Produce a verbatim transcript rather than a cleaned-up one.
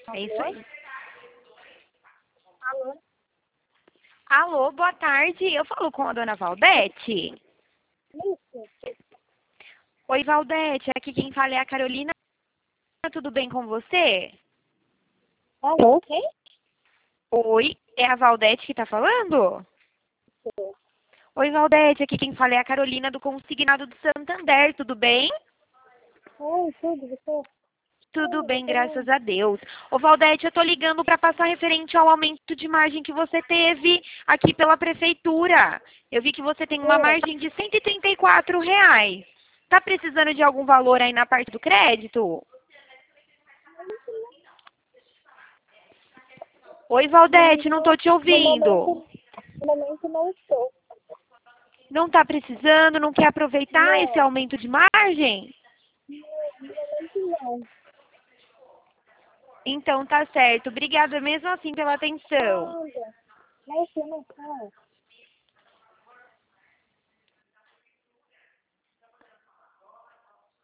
É isso aí. Alô? Alô, boa tarde. Eu falo com a dona Valdete. Isso. Oi, Valdete. Aqui quem fala é a Carolina. Tudo bem com você? Alô? Quem? Oi, é a Valdete que tá falando? Oi, Valdete. Aqui quem fala é a Carolina do Consignado do Santander. Tudo bem? Oi, tudo, você? Tudo bem, graças a Deus. Ô, Valdete, eu tô ligando para passar referente ao aumento de margem que você teve aqui pela prefeitura. Eu vi que você tem uma margem de cento e trinta e quatro reais. Tá precisando de algum valor aí na parte do crédito? Oi, Valdete, não tô te No ouvindo. momento, no momento não estou. Não tá precisando, não quer aproveitar esse Não, aumento de margem? no momento não. Então tá certo. Obrigada mesmo assim pela atenção. Nada. Não, você não fala.